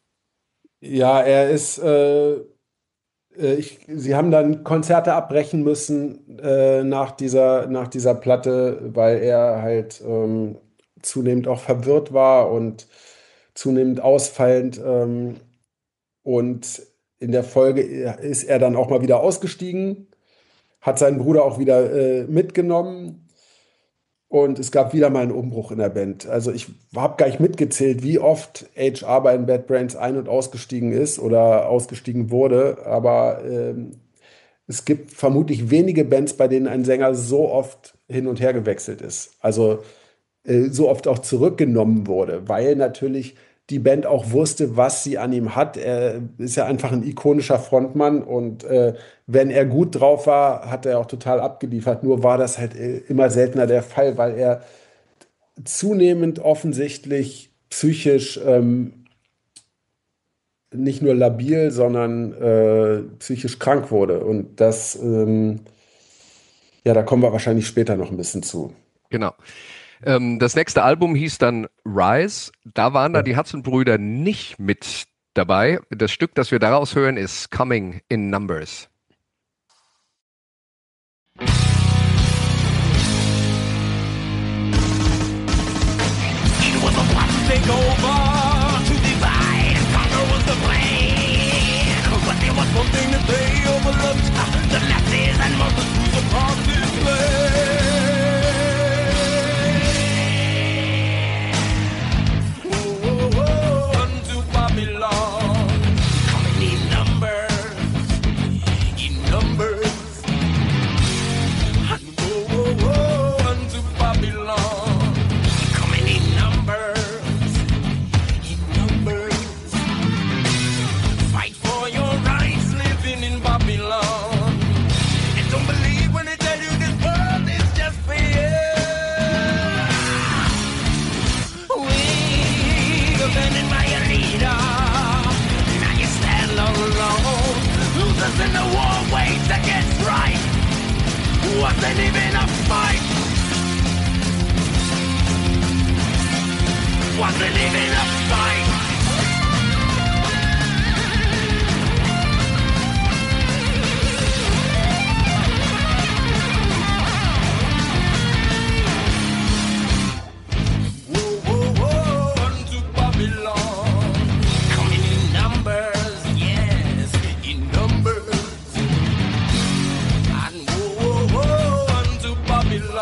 Ja, er ist... Äh Ich, sie haben dann Konzerte abbrechen müssen äh, nach dieser, nach dieser Platte, weil er halt ähm, zunehmend auch verwirrt war und zunehmend ausfallend. Ähm, und in der Folge ist er dann auch mal wieder ausgestiegen, hat seinen Bruder auch wieder äh, mitgenommen. Und es gab wieder mal einen Umbruch in der Band. Also ich habe gar nicht mitgezählt, wie oft H R bei den Bad Brains ein- und ausgestiegen ist oder ausgestiegen wurde. Aber ähm, es gibt vermutlich wenige Bands, bei denen ein Sänger so oft hin und her gewechselt ist. Also äh, so oft auch zurückgenommen wurde, weil natürlich die Band auch wusste, was sie an ihm hat. Er ist ja einfach ein ikonischer Frontmann und äh, wenn er gut drauf war, hat er auch total abgeliefert. Nur war das halt äh, immer seltener der Fall, weil er zunehmend offensichtlich psychisch ähm, nicht nur labil, sondern äh, psychisch krank wurde. Und das, ähm, ja, da kommen wir wahrscheinlich später noch ein bisschen zu. Genau. Ähm, das nächste Album hieß dann Rise. Da waren da die Hudson-Brüder nicht mit dabei. Das Stück, das wir daraus hören, ist Coming in Numbers. It was a plot to take over, to divide and conquer was the plan. But there was one thing that they overlooked, the lefties and multitudes across this land. In the war waged against right wasn't even a fight. Wasn't even a fight. Whoa, whoa, whoa, unto Babylon. Coming in numbers, yes, in numbers.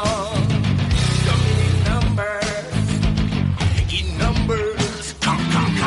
Come, come,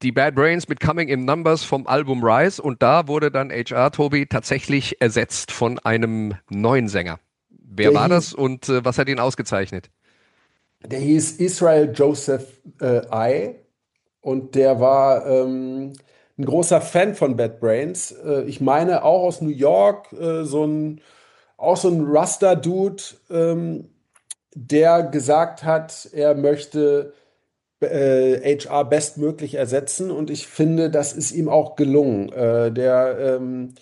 die Bad Brains mit Coming in Numbers vom Album Rise und da wurde dann H R, Tobi, tatsächlich ersetzt von einem neuen Sänger. Wer Der war hieß- das und äh, was hat ihn ausgezeichnet? Der hieß Israel Joseph äh, I und der war ähm, ein großer Fan von Bad Brains. Äh, ich meine auch aus New York, äh, so ein, auch so ein Rasta-Dude, ähm, der gesagt hat, er möchte äh, H R bestmöglich ersetzen und ich finde, das ist ihm auch gelungen. Äh, der, ähm,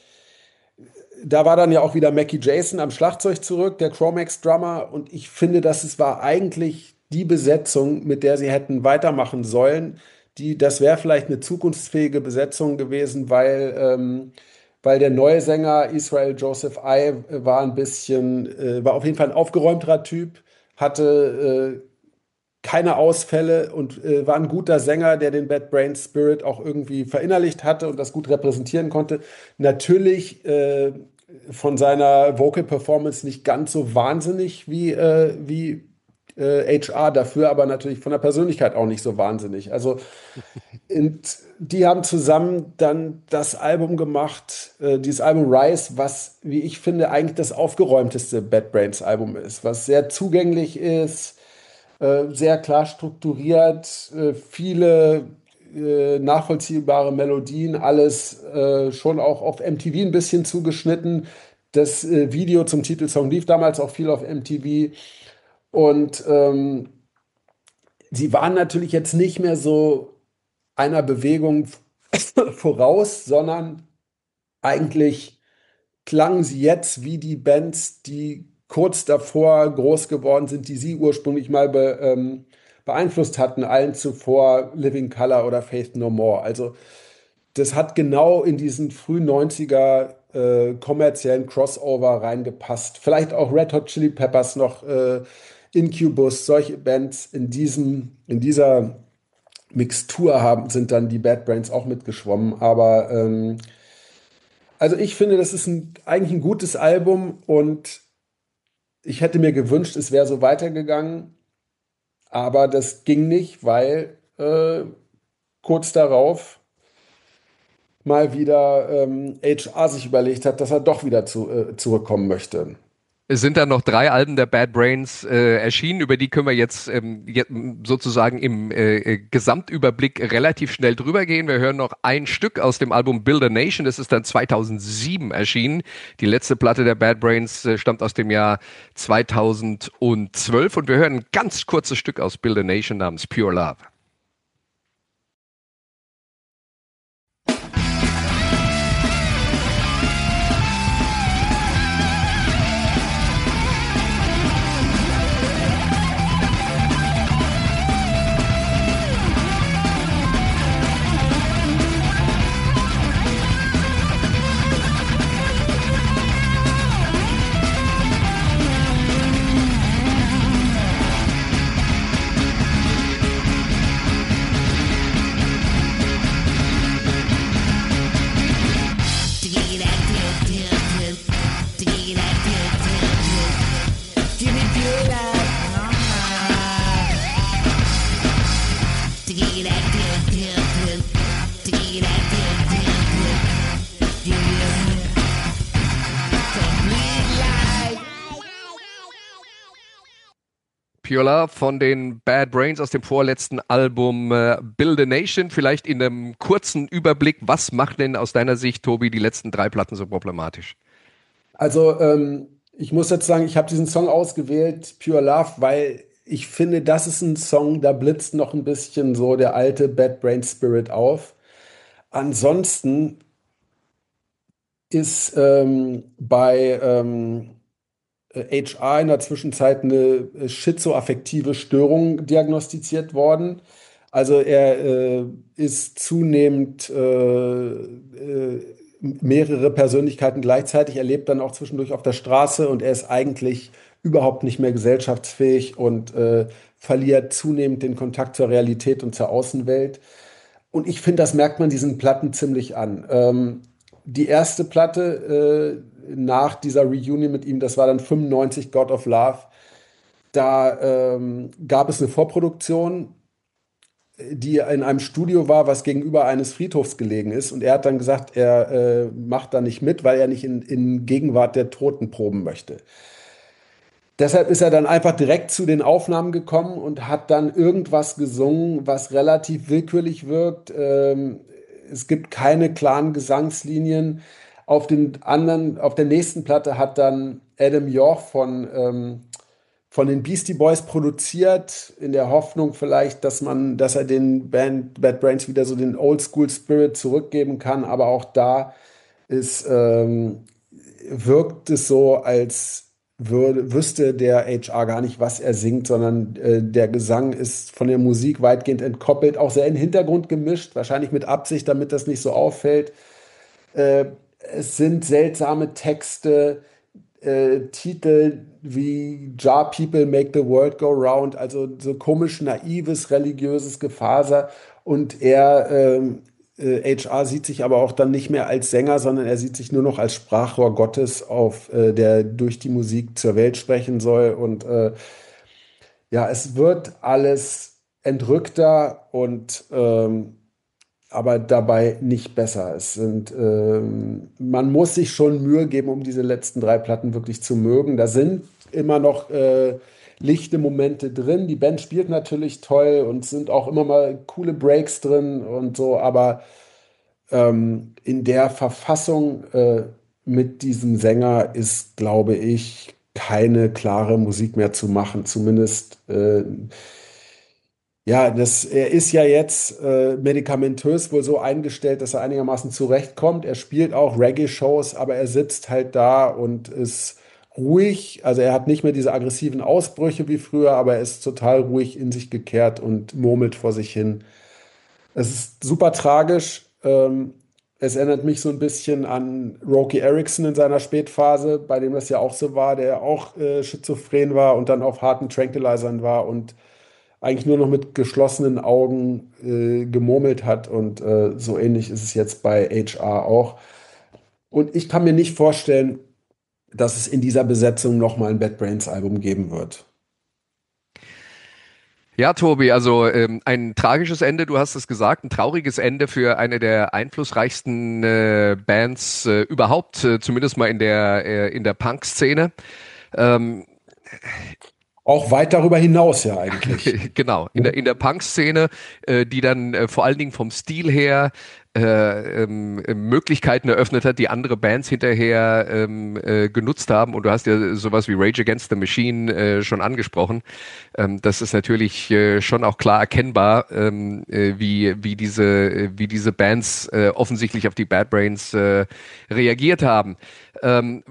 da war dann ja auch wieder Mackie Jason am Schlagzeug zurück, der Chromax-Drummer und ich finde, dass es war eigentlich die Besetzung, mit der sie hätten weitermachen sollen. Die, das wäre vielleicht eine zukunftsfähige Besetzung gewesen, weil, ähm, weil der neue Sänger Israel Joseph I war ein bisschen, äh, war auf jeden Fall ein aufgeräumterer Typ, hatte äh, keine Ausfälle und äh, war ein guter Sänger, der den Bad Brains Spirit auch irgendwie verinnerlicht hatte und das gut repräsentieren konnte. Natürlich äh, von seiner Vocal Performance nicht ganz so wahnsinnig wie, äh, wie äh, H R, dafür aber natürlich von der Persönlichkeit auch nicht so wahnsinnig. Also und die haben zusammen dann das Album gemacht, äh, dieses Album Rise, was, wie ich finde, eigentlich das aufgeräumteste Bad Brains Album ist, was sehr zugänglich ist, äh, sehr klar strukturiert, äh, viele äh, nachvollziehbare Melodien, alles äh, schon auch auf M T V ein bisschen zugeschnitten. Das äh, Video zum Titelsong lief damals auch viel auf M T V und ähm, sie waren natürlich jetzt nicht mehr so einer Bewegung voraus, sondern eigentlich klangen sie jetzt wie die Bands, die kurz davor groß geworden sind, die sie ursprünglich mal be, ähm, beeinflusst hatten, allen zuvor Living Colour oder Faith No More. Also das hat genau in diesen frühen neunziger äh, kommerziellen Crossover reingepasst. Vielleicht auch Red Hot Chili Peppers noch, äh, Incubus, solche Bands in diesem, in dieser Mixtur haben, sind dann die Bad Brains auch mitgeschwommen. Aber ähm, also ich finde, das ist ein, eigentlich ein gutes Album und ich hätte mir gewünscht, es wäre so weitergegangen. Aber das ging nicht, weil äh, kurz darauf mal wieder ähm, H R sich überlegt hat, dass er doch wieder zu, äh, zurückkommen möchte. Es sind dann noch drei Alben der Bad Brains äh, erschienen, über die können wir jetzt, ähm, jetzt sozusagen im äh, Gesamtüberblick relativ schnell drüber gehen. Wir hören noch ein Stück aus dem Album Build a Nation, das ist dann zweitausendsieben erschienen. Die letzte Platte der Bad Brains äh, stammt aus dem Jahr zweitausendzwölf und wir hören ein ganz kurzes Stück aus Build a Nation namens Pure Love. Pure Love von den Bad Brains aus dem vorletzten Album äh, Build a Nation. Vielleicht in einem kurzen Überblick, was macht denn aus deiner Sicht, Tobi, die letzten drei Platten so problematisch? Also ähm, ich muss jetzt sagen, ich habe diesen Song ausgewählt, Pure Love, weil ich finde, das ist ein Song, da blitzt noch ein bisschen so der alte Bad Brain Spirit auf. Ansonsten ist ähm, bei ähm, H R in der Zwischenzeit eine schizoaffektive Störung diagnostiziert worden. Also er äh, ist zunehmend äh, äh, mehrere Persönlichkeiten gleichzeitig. Er lebt dann auch zwischendurch auf der Straße und er ist eigentlich überhaupt nicht mehr gesellschaftsfähig und äh, verliert zunehmend den Kontakt zur Realität und zur Außenwelt. Und ich finde, das merkt man diesen Platten ziemlich an. Ähm, die erste Platte äh, nach dieser Reunion mit ihm, das war dann fünfundneunzig, God of Love. Da ähm, gab es eine Vorproduktion, die in einem Studio war, was gegenüber eines Friedhofs gelegen ist. Und er hat dann gesagt, er äh, macht da nicht mit, weil er nicht in, in Gegenwart der Toten proben möchte. Deshalb ist er dann einfach direkt zu den Aufnahmen gekommen und hat dann irgendwas gesungen, was relativ willkürlich wirkt. Ähm, es gibt keine klaren Gesangslinien. Auf den anderen, auf der nächsten Platte hat dann Adam York von, ähm, von den Beastie Boys produziert, in der Hoffnung vielleicht, dass man, dass er den Band Bad Brains wieder so den Oldschool Spirit zurückgeben kann. Aber auch da ist, ähm, wirkt es so, als würde, wüsste der H R gar nicht, was er singt, sondern äh, der Gesang ist von der Musik weitgehend entkoppelt, auch sehr in den Hintergrund gemischt, wahrscheinlich mit Absicht, damit das nicht so auffällt. Äh, es sind seltsame Texte, äh, Titel wie Jar People Make the World Go Round, also so komisch naives, religiöses Gefaser. Und er, ähm, äh, H R sieht sich aber auch dann nicht mehr als Sänger, sondern er sieht sich nur noch als Sprachrohr Gottes, auf, äh, der durch die Musik zur Welt sprechen soll. Und äh, ja, es wird alles entrückter und ähm, aber dabei nicht besser. Es sind, ähm, man muss sich schon Mühe geben, um diese letzten drei Platten wirklich zu mögen. Da sind immer noch äh, lichte Momente drin. Die Band spielt natürlich toll und sind auch immer mal coole Breaks drin und so, aber ähm, in der Verfassung äh, mit diesem Sänger ist, glaube ich, keine klare Musik mehr zu machen. Zumindest äh, ja, das, er ist ja jetzt äh, medikamentös wohl so eingestellt, dass er einigermaßen zurechtkommt. Er spielt auch Reggae-Shows, aber er sitzt halt da und ist ruhig. Also er hat nicht mehr diese aggressiven Ausbrüche wie früher, aber er ist total ruhig in sich gekehrt und murmelt vor sich hin. Es ist super tragisch. Ähm, es erinnert mich so ein bisschen an Roky Erickson in seiner Spätphase, bei dem das ja auch so war, der auch äh, schizophren war und dann auf harten Tranquilizern war und eigentlich nur noch mit geschlossenen Augen äh, gemurmelt hat. Und äh, so ähnlich ist es jetzt bei H R auch. Und ich kann mir nicht vorstellen, dass es in dieser Besetzung nochmal ein Bad Brains Album geben wird. Ja, Tobi, also ähm, ein tragisches Ende, du hast es gesagt, ein trauriges Ende für eine der einflussreichsten äh, Bands äh, überhaupt, äh, zumindest mal in der, äh, in der Punk-Szene. Ähm, Auch weit darüber hinaus ja eigentlich. Genau, in der, in der Punk-Szene, äh, die dann äh, vor allen Dingen vom Stil her äh, ähm, Möglichkeiten eröffnet hat, die andere Bands hinterher ähm, äh, genutzt haben. Und du hast ja sowas wie Rage Against the Machine äh, schon angesprochen. Ähm, das ist natürlich äh, schon auch klar erkennbar, ähm, äh, wie, wie, diese, wie diese Bands äh, offensichtlich auf die Bad Brains äh, reagiert haben. Ähm,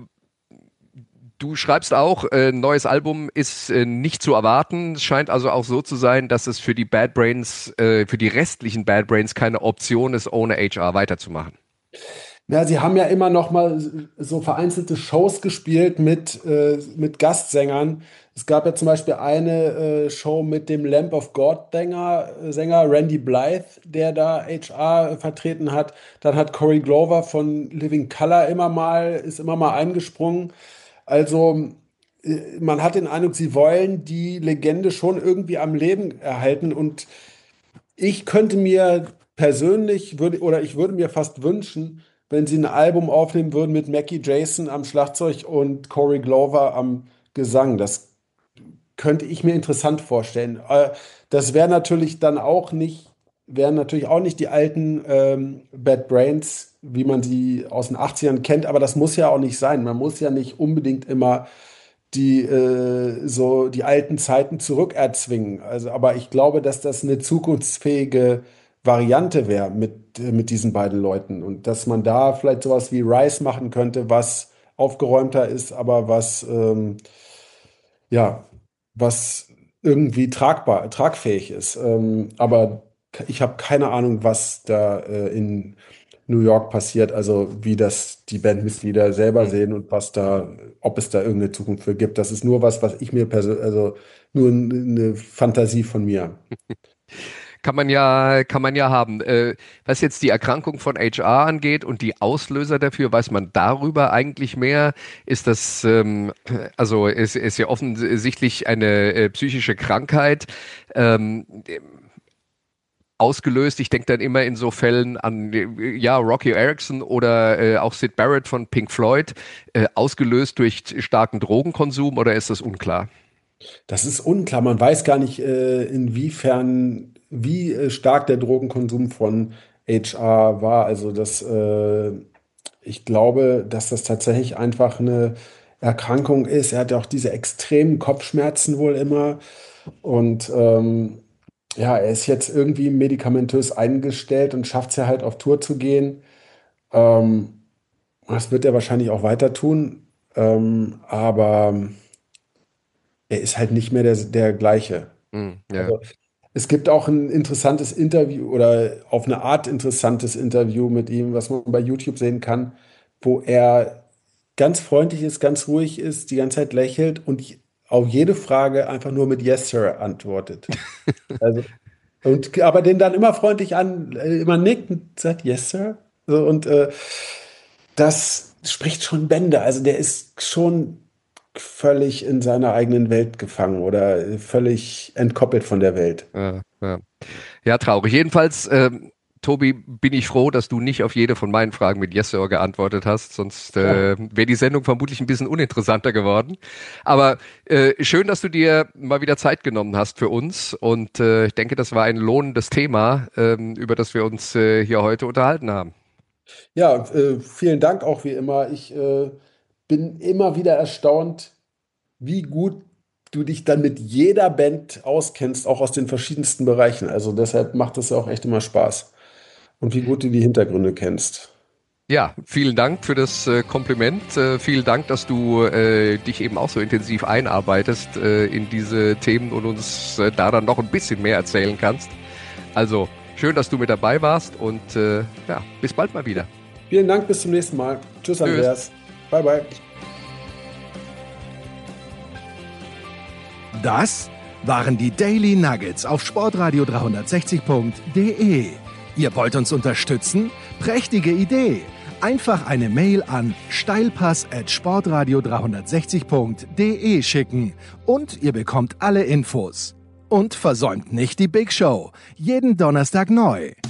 Du schreibst auch, äh, neues Album ist äh, nicht zu erwarten. Es scheint also auch so zu sein, dass es für die Bad Brains, äh, für die restlichen Bad Brains keine Option ist, ohne H R weiterzumachen. Ja, sie haben ja immer noch mal so vereinzelte Shows gespielt mit, äh, mit Gastsängern. Es gab ja zum Beispiel eine äh, Show mit dem Lamb of God-Sänger Sänger Randy Blythe, der da H R vertreten hat. Dann hat Corey Glover von Living Colour immer mal, ist immer mal eingesprungen. Also äh, man hat den Eindruck, sie wollen die Legende schon irgendwie am Leben erhalten. Und ich könnte mir persönlich, würde, oder ich würde mir fast wünschen, wenn sie ein Album aufnehmen würden mit Mackie Jason am Schlagzeug und Corey Glover am Gesang. Das könnte ich mir interessant vorstellen. Äh, Das wäre natürlich dann auch nicht, wären natürlich auch nicht die alten ähm, Bad Brains, wie man sie aus den achtzigern kennt, aber das muss ja auch nicht sein. Man muss ja nicht unbedingt immer die äh, so die alten Zeiten zurückerzwingen. Also, aber ich glaube, dass das eine zukunftsfähige Variante wäre mit, äh, mit diesen beiden Leuten und dass man da vielleicht sowas wie Rise machen könnte, was aufgeräumter ist, aber was ähm, ja, was irgendwie tragbar, tragfähig ist. Ähm, aber ich habe keine Ahnung, was da äh, in New York passiert, also wie das die Bandmitglieder selber sehen und was da, ob es da irgendeine Zukunft für gibt. Das ist nur was, was ich mir persönlich, also nur eine Fantasie von mir. Kann man ja, kann man ja haben. Äh, was jetzt die Erkrankung von H R angeht und die Auslöser dafür, weiß man darüber eigentlich mehr? Ist das, ähm, also es ist ja offensichtlich eine äh, psychische Krankheit. Ähm, ausgelöst. Ich denke dann immer in so Fällen an ja Rocky Erickson oder äh, auch Syd Barrett von Pink Floyd, äh, ausgelöst durch starken Drogenkonsum, oder ist das unklar? Das ist unklar. Man weiß gar nicht, äh, inwiefern, wie äh, stark der Drogenkonsum von H R war. Also das, äh, ich glaube, dass das tatsächlich einfach eine Erkrankung ist. Er hat ja auch diese extremen Kopfschmerzen wohl immer. Und ähm, ja, er ist jetzt irgendwie medikamentös eingestellt und schafft es ja halt auf Tour zu gehen. Ähm, Das wird er wahrscheinlich auch weiter tun. Ähm, aber er ist halt nicht mehr der, der gleiche. Hm, ja. Also es gibt auch ein interessantes Interview oder auf eine Art interessantes Interview mit ihm, was man bei YouTube sehen kann, wo er ganz freundlich ist, ganz ruhig ist, die ganze Zeit lächelt und auf jede Frage einfach nur mit Yes, Sir antwortet. Also, und, aber den dann immer freundlich an, äh, immer nickt und sagt Yes, Sir. So, und äh, das spricht schon Bände. Also der ist schon völlig in seiner eigenen Welt gefangen oder völlig entkoppelt von der Welt. Ja, ja. Ja, traurig. Jedenfalls, ähm, Tobi, bin ich froh, dass du nicht auf jede von meinen Fragen mit Yes, Sir geantwortet hast, sonst äh, wäre die Sendung vermutlich ein bisschen uninteressanter geworden. Aber äh, schön, dass du dir mal wieder Zeit genommen hast für uns, und äh, ich denke, das war ein lohnendes Thema, ähm, über das wir uns äh, hier heute unterhalten haben. Ja, äh, vielen Dank auch wie immer. Ich äh, bin immer wieder erstaunt, wie gut du dich dann mit jeder Band auskennst, auch aus den verschiedensten Bereichen. Also deshalb macht es ja auch echt immer Spaß. Und wie gut du die Hintergründe kennst. Ja, vielen Dank für das äh, Kompliment. Äh, vielen Dank, dass du äh, dich eben auch so intensiv einarbeitest äh, in diese Themen und uns äh, da dann noch ein bisschen mehr erzählen kannst. Also schön, dass du mit dabei warst, und äh, ja, bis bald mal wieder. Vielen Dank, bis zum nächsten Mal. Tschüss, Andreas. Bye, bye. Das waren die Daily Nuggets auf sportradio dreihundertsechzig punkt de. Ihr wollt uns unterstützen? Prächtige Idee! Einfach eine Mail an steilpass at sportradio dreihundertsechzig punkt de schicken und ihr bekommt alle Infos. Und versäumt nicht die Big Show. Jeden Donnerstag neu.